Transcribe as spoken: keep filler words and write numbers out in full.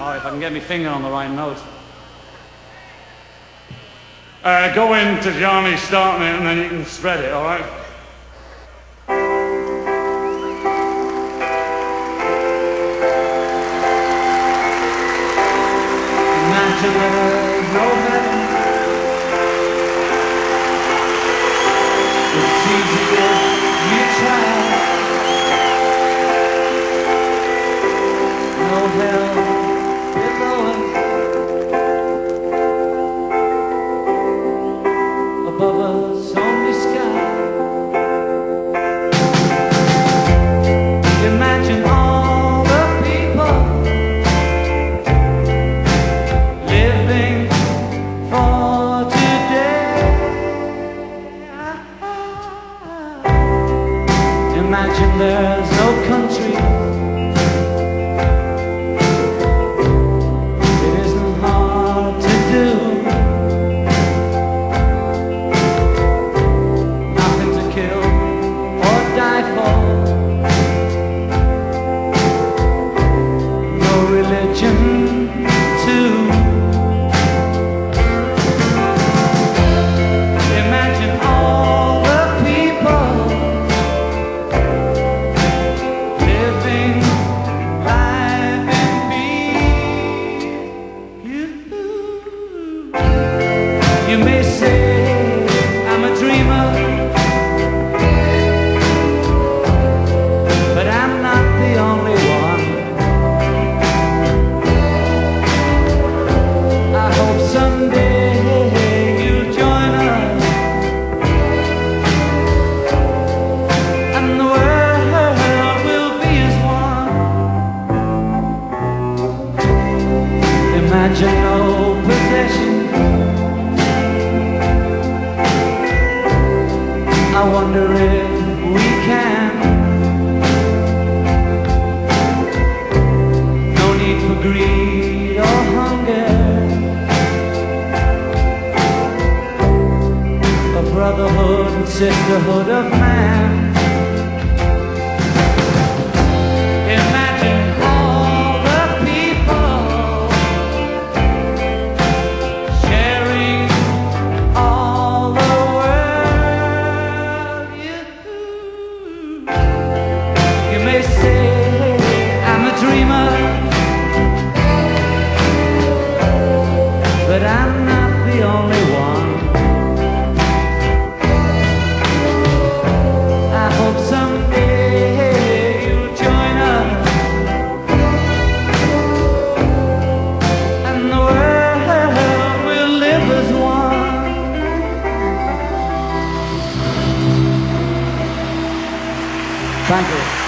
Oh, if I can get my finger on the right note. Uh, go into Johnny starting it and then you can spread it, all right? Imagine there's no heaven. It's easy if you try. No hell below us. Above us only sky. Imagine all the people living for today. Imagine there's no country. It isn't hard to do. Religion too. Imagine all the people living life in peace. You, you may say I'm a dreamer, but I'm not the only one. Someday you'll join us, and the world will be as one. Imagine no possession. I wonder if we can. No need for greed or hunger. Brotherhood and sisterhood of man. Imagine all the people sharing all the world. You, you may say I'm a dreamer, but I'm not the only one. Someday you'll join us, and the world will live as one. Thank you.